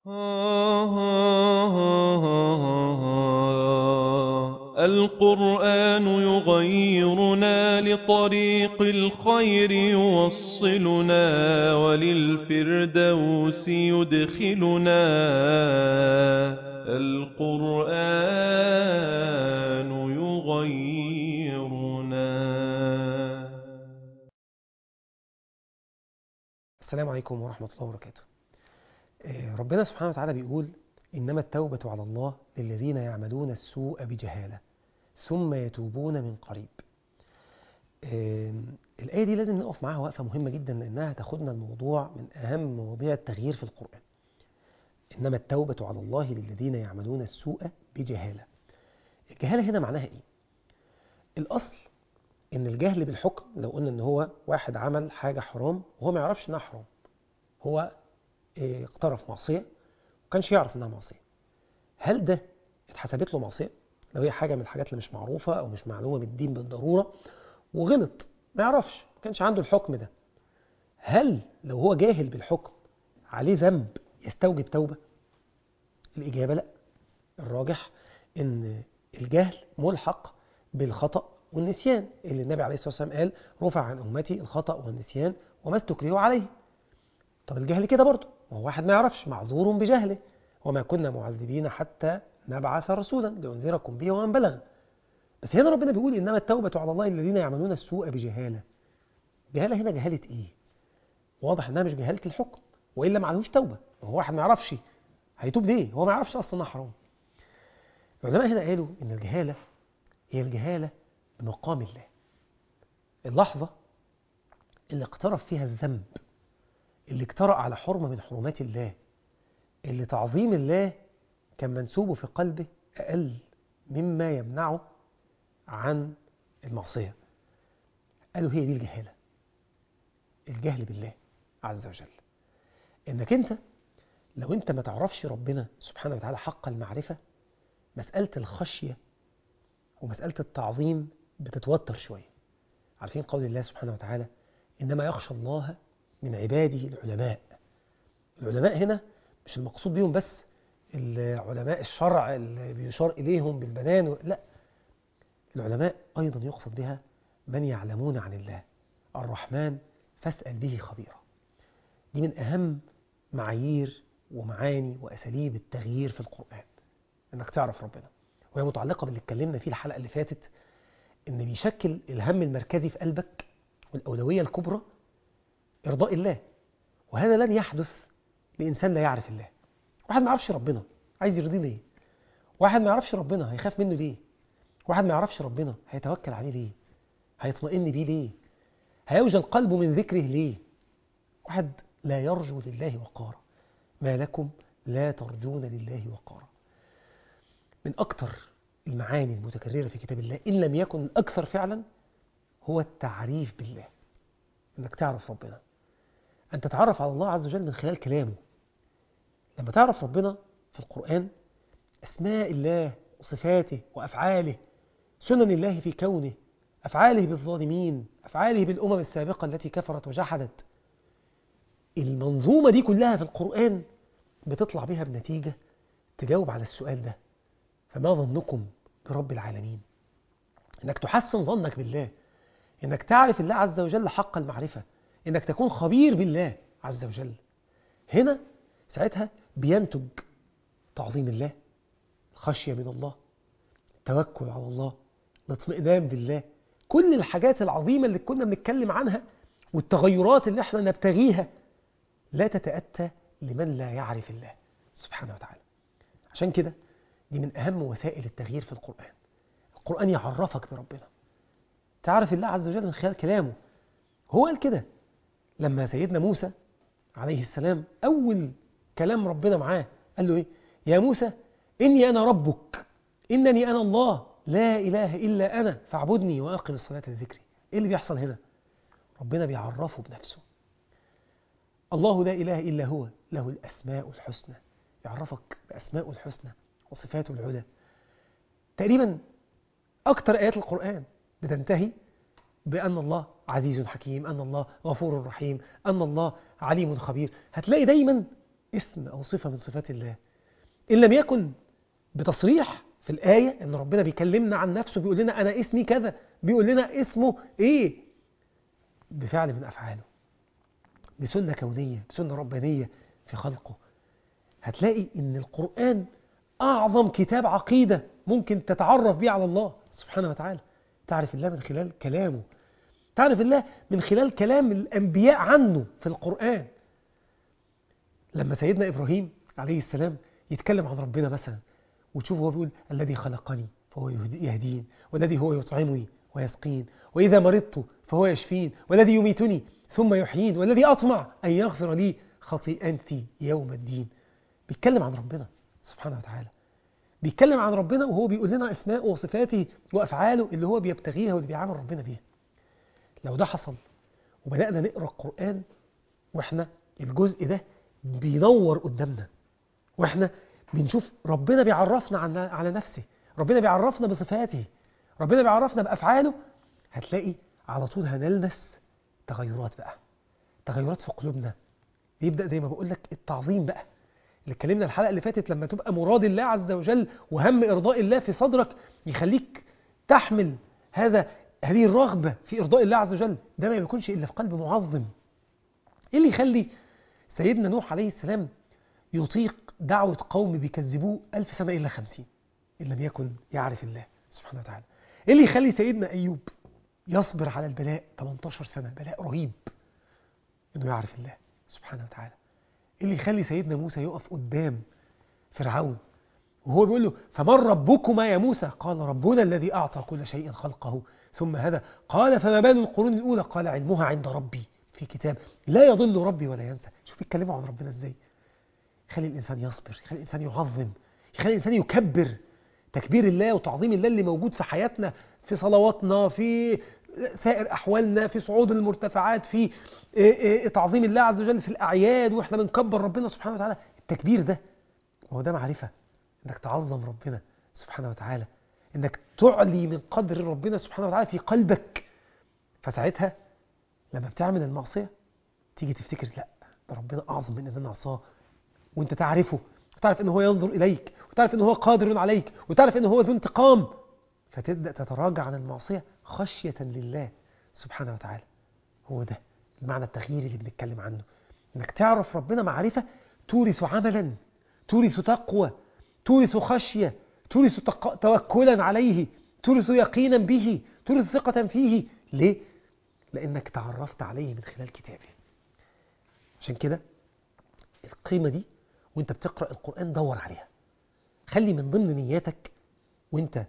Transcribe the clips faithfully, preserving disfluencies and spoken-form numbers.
القرآن يغيرنا لطريق الخير يوصلنا وللفردوس يدخلنا. القرآن يغيرنا. السلام عليكم ورحمة الله وبركاته. ربنا سبحانه وتعالى بيقول: إنما التوبة على الله للذين يعملون السوء بجهالة ثم يتوبون من قريب. الآية دي لازم نقف معاها وقفة مهمة جدا، لأنها تاخدنا الموضوع من أهم مواضيع التغيير في القرآن. إنما التوبة على الله للذين يعملون السوء بجهالة. الجهالة هنا معناها إيه؟ الأصل إن الجهل بالحكم، لو قلنا إن هو واحد عمل حاجة حرام وهو ما يعرفش إنها حرام، هو اقترف معصية وكانش يعرف إنها معصية، هل ده اتحسبت له معصية؟ لو هي حاجة من الحاجات اللي مش معروفة أو مش معلومة بالدين بالضرورة وغلط ما يعرفش، ما كانش عنده الحكم ده، هل لو هو جاهل بالحكم عليه ذنب يستوجب توبة؟ الإجابة لا. الراجح إن الجهل ملحق بالخطأ والنسيان، اللي النبي عليه الصلاة والسلام قال: رفع عن أمتي الخطأ والنسيان وما استكرهوا عليه. طب الجهل كده برضه، وهو واحد ما يعرفش معذور بجهله، وما كنا معذبين حتى نبعث رسولا لأنذركم به ومن بلغ. بس هنا ربنا بيقول: إنما التوبة على الله الذين يعملون السوء بجهالة. جهالة هنا جهالة إيه؟ واضح إنها مش جهالة الحكم، وإلا معلوش توبة. وهو واحد ما يعرفش هيتوب ليه؟ هو ما يعرفش أصلا إنها حرام. العلماء هنا قالوا إن الجهالة هي الجهالة بمقام الله. اللحظة اللي اقترف فيها الذنب، اللي اجترأ على حرمة من حرمات الله، اللي تعظيم الله كان منسوبه في قلبه أقل مما يمنعه عن المعصية، قالوا هي دي الجهالة. الجهل بالله عز وجل، إنك أنت لو أنت ما تعرفش ربنا سبحانه وتعالى حق المعرفة، مسألة الخشية ومسألة التعظيم بتتوتر شوية. عارفين قول الله سبحانه وتعالى: إنما يخشى الله من عباده العلماء. العلماء هنا مش المقصود بيهم بس العلماء الشرع اللي بيشار إليهم بالبنان، لا، العلماء أيضا يقصد بها من يعلمون عن الله الرحمن فاسأل به خبيرا. دي من أهم معايير ومعاني وأساليب التغيير في القرآن، إنك تعرف ربنا، وهي متعلقة باللي اتكلمنا فيه الحلقة اللي فاتت، إن بيشكل الهم المركزي في قلبك والأولوية الكبرى إرضاء الله. وهذا لن يحدث لإنسان لا يعرف الله. واحد ما يعرفش ربنا عايز يرضيه ليه؟ واحد ما يعرفش ربنا هيخاف منه ليه؟ واحد ما يعرفش ربنا هيتوكل عليه ليه؟ هيطمئن بيه ليه؟ هيوجل قلبه من ذكره ليه؟ واحد لا يرجو لله وقارا. ما لكم لا ترجون لله وقارا. من أكثر المعاني المتكررة في كتاب الله، إن لم يكن الأكثر فعلا، هو التعريف بالله. إنك تعرف ربنا، أن تتعرف على الله عز وجل من خلال كلامه. لما تعرف ربنا في القرآن، أسماء الله وصفاته وأفعاله، سنن الله في كونه، أفعاله بالظالمين، أفعاله بالأمم السابقة التي كفرت وجحدت، المنظومة دي كلها في القرآن بتطلع بها بنتيجة تجاوب على السؤال ده: فما ظنكم برب العالمين؟ إنك تحسن ظنك بالله، إنك تعرف الله عز وجل حق المعرفة، إنك تكون خبير بالله عز وجل. هنا ساعتها بينتج تعظيم الله، الخشية من الله، التوكل على الله، الاطمئنان بالله. كل الحاجات العظيمة اللي كنا بنتكلم عنها والتغيرات اللي احنا نبتغيها لا تتأتى لمن لا يعرف الله سبحانه وتعالى. عشان كده دي من أهم وسائل التغيير في القرآن. القرآن يعرفك بربنا، تعرف الله عز وجل من خلال كلامه. هو قال كده لما سيدنا موسى عليه السلام أول كلام ربنا معاه قال له إيه؟ يا موسى إني أنا ربك إنني أنا الله لا إله إلا أنا فاعبدني وأقم الصلاة لذكري. إيه اللي بيحصل هنا؟ ربنا بيعرفه بنفسه. الله لا إله إلا هو له الأسماء الحسنى، يعرفك بأسماء الحسنى وصفاته العلى. تقريبا أكتر آيات القرآن بتنتهي بأن الله عزيز حكيم، أن الله غفور رحيم، أن الله عليم خبير. هتلاقي دايما اسم أو صفة من صفات الله، إن لم يكن بتصريح في الآية إن ربنا بيكلمنا عن نفسه بيقول لنا أنا اسمي كذا، بيقول لنا اسمه إيه، بفعل من أفعاله، بسنة كونية، بسنة ربانية في خلقه. هتلاقي إن القرآن أعظم كتاب عقيدة ممكن تتعرف بيه على الله سبحانه وتعالى. تعرف الله من خلال كلامه، تعرف الله من خلال كلام الأنبياء عنه في القرآن. لما سيدنا إبراهيم عليه السلام يتكلم عن ربنا مثلا، وتشوف هو بيقول الذي خلقني فهو يهدين، والذي هو يطعمني ويسقين، وإذا مرضت فهو يشفين، والذي يميتني ثم يحيين، والذي أطمع أن يغفر لي خطيئتي يوم الدين. بيتكلم عن ربنا سبحانه وتعالى، بيتكلم عن ربنا وهو بيقول لنا أسماءه وصفاته وأفعاله اللي هو بيبتغيها واللي بيعامل ربنا بيها. لو ده حصل وبدأنا نقرأ القرآن وإحنا الجزء ده بينور قدامنا، وإحنا بنشوف ربنا بيعرفنا عن على نفسه، ربنا بيعرفنا بصفاته، ربنا بيعرفنا بأفعاله، هتلاقي على طول هنلمس تغيرات بقى، تغيرات في قلوبنا. يبدأ زي ما بقول لك التعظيم بقى اللي اتكلمنا الحلقة اللي فاتت، لما تبقى مراد الله عز وجل وهم إرضاء الله في صدرك يخليك تحمل هذا هذه الرغبة في إرضاء الله عز وجل، ده ما بيكونش إلا في قلب معظم. إيه اللي يخلي سيدنا نوح عليه السلام يطيق دعوة قوم بيكذبوه ألف سنة إلا خمسين إن لم يكن يعرف الله سبحانه وتعالى؟ إيه اللي يخلي سيدنا أيوب يصبر على البلاء ثمانية عشر سنة، بلاء رهيب، إنه يعرف الله سبحانه وتعالى؟ إيه اللي يخلي سيدنا موسى يقف قدام فرعون وهو بيقول له فمن ربكما يا موسى؟ قال ربنا الذي أعطى كل شيء خلقه ثم هدى. قال فما بال القرون الأولى؟ قال علمها عند ربي في كتاب لا يضل ربي ولا ينسى. شوف يتكلموا عن ربنا إزاي. يخلي الإنسان يصبر، يخلي الإنسان يعظم، يخلي الإنسان يكبر تكبير الله وتعظيم الله اللي موجود في حياتنا، في صلواتنا، في سائر أحوالنا، في صعود المرتفعات، في تعظيم الله عز وجل في الأعياد وإحنا بنكبر ربنا سبحانه وتعالى. التكبير ده هو ده معرفة، إنك تعظم ربنا سبحانه وتعالى، إنك تعلي من قدر ربنا سبحانه وتعالى في قلبك. فساعتها لما بتعمل المعصية تيجي تفتكر لا، ده ربنا أعظم من إن أنا أعصاه، وانت تعرفه وتعرف انه هو ينظر اليك وتعرف انه هو قادر عليك وتعرف انه هو ذو انتقام، فتبدأ تتراجع عن المعصية خشية لله سبحانه وتعالى. هو ده المعنى التغيير اللي بنتكلم عنه، انك تعرف ربنا معرفة تورث عملا، تورث تقوى، تورث خشية، تورث توكلا عليه، تورث يقينا به، تورث ثقة فيه. ليه؟ لأنك تعرفت عليه من خلال كتابه. عشان كده القيمة دي وانت بتقرأ القرآن دور عليها. خلي من ضمن نياتك وانت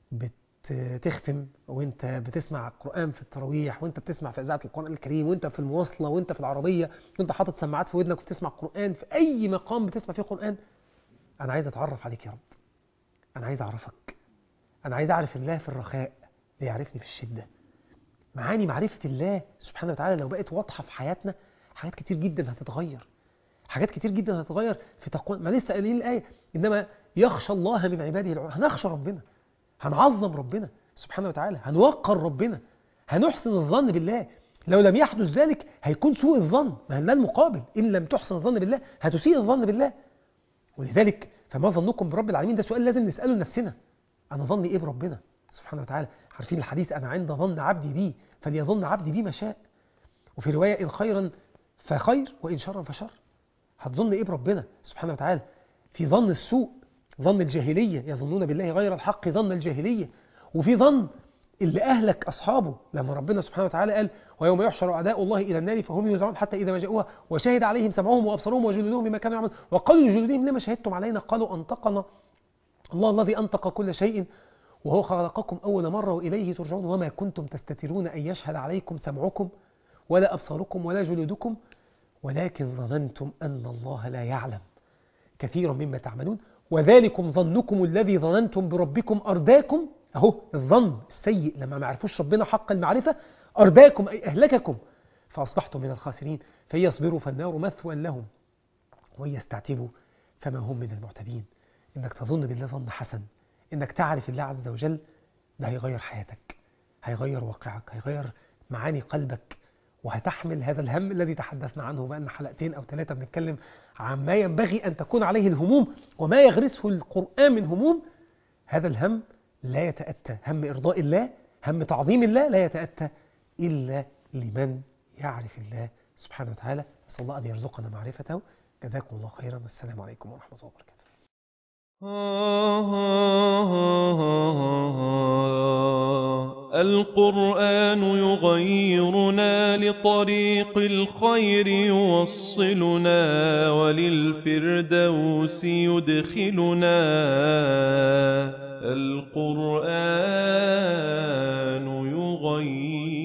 بتختم، وانت بتسمع القرآن في التراويح، وانت بتسمع في إذاعة القرآن الكريم، وانت في المواصلة، وانت في العربية، وانت حاطط سماعات في ودنك وبتسمع القرآن، في أي مقام بتسمع فيه قرآن، أنا عايز أتعرف عليك يا رب، أنا عايز أعرفك، أنا عايز أعرف الله في الرخاء ليعرفني في الشدة. معاني معرفة الله سبحانه وتعالى لو بقت واضحة في حياتنا، حاجات كتير جدا هتتغير، حاجات كتير جدا هتتغير في تقوى. ما لسه قايلين الآية إنما يخشى الله من عباده العلماء. هنخشى ربنا، هنعظم ربنا سبحانه وتعالى، هنوقر ربنا، هنحسن الظن بالله. لو لم يحدث ذلك هيكون سوء الظن، ما هو المقابل، إن لم تحسن الظن بالله هتسيء الظن بالله. ولذلك فما ظنكم برب العالمين؟ ده سؤال لازم نسأله لنفسنا. أنا ظني إيه بربنا سبحانه وتعالى؟ عارفين الحديث أنا عند ظن عبدي بي فليظن عبدي بي ما شاء. وفي رواية إن خيرا فخير وإن شرا فشر. هتظن إيه بربنا سبحانه وتعالى؟ في ظن السوء، ظن الجاهلية، يظنون بالله غير الحق، ظن الجاهلية. وفي ظن اللي أهلك أصحابه، لما ربنا سبحانه وتعالى قال ويوم يحشر أعداء الله إلى النار فهم يوزعون حتى إذا ما جاءوها وشهد عليهم سمعهم وأبصارهم وجلودهم بما كانوا يعملون وقالوا لجلودهم لما شهدتم علينا؟ قالوا أنطقنا الله الذي أنطق كل شيء وهو خلقكم أول مرة وإليه ترجعون وما كنتم تستترون أن يشهد عليكم سمعكم ولا أبصاركم ولا جلودكم ولكن ظننتم أن الله لا يعلم كثيرا مما تعملون وذلكم ظنكم الذي ظننتم بربكم أرداكم. أهو الظن السيء لما ما عرفوش ربنا حق المعرفة أرداكم أي أهلككم فأصبحتم من الخاسرين فإن يصبروا فالنار مثوى لهم وإن يستعتبوا فما هم من المعتبين. إنك تظن بالله ظن حسن، إنك تعرف الله عز وجل، ده هيغير حياتك، هيغير واقعك، هيغير معاني قلبك وهتحمل هذا الهم الذي تحدثنا عنه بقى لنا حلقتين أو ثلاثة بنتكلم عن ما ينبغي أن تكون عليه الهموم وما يغرسه القرآن من هموم. هذا الهم لا يتأتى، هم إرضاء الله، هم تعظيم الله، لا يتأتى إلا لمن يعرف الله سبحانه وتعالى. نسأل الله أن يرزقنا معرفته. جزاكم الله خيرا، والسلام عليكم ورحمة الله وبركاته. القرآن يغيرنا لطريق الخير يوصلنا وللفردوس يدخلنا. القرآن يغيرنا